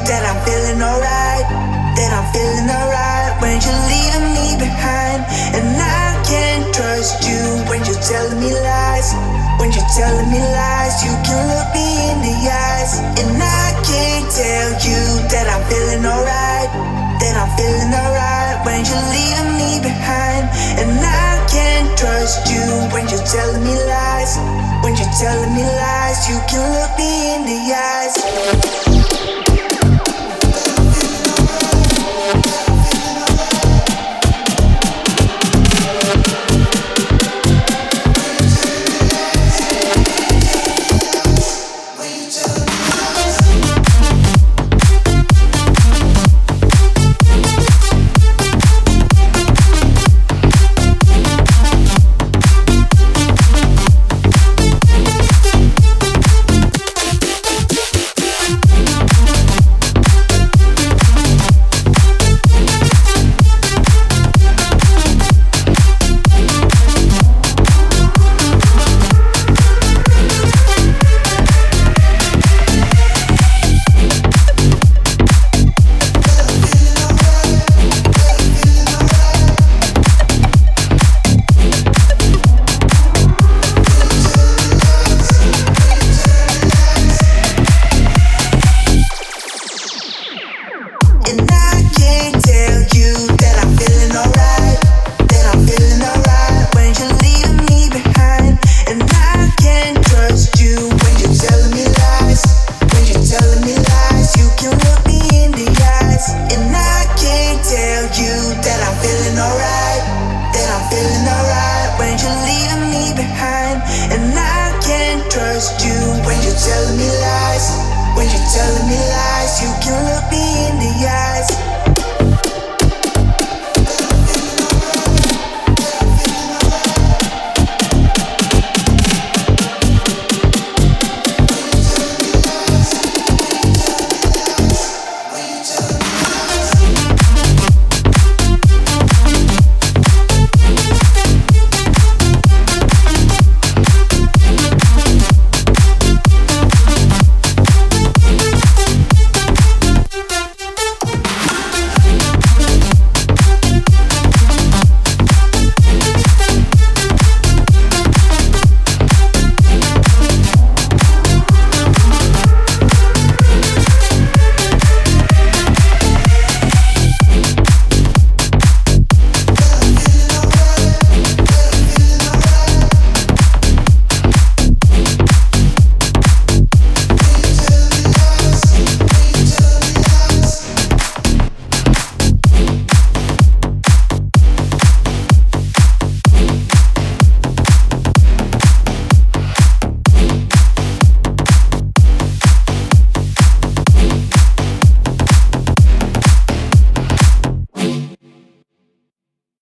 that I'm feeling alright, that I'm feeling alright when you're leaving me behind. And I can't trust you when you're telling me lies, when you're telling me lies. You can look me in the eyes, and I can't tell you that I'm feeling alright, that I'm feeling alright when you're leaving me behind. And I can't trust you when you're telling me lies, when you're telling me lies. You can look me in the eyes. Trust you when you're telling me lies, when you're telling me lies. You can look me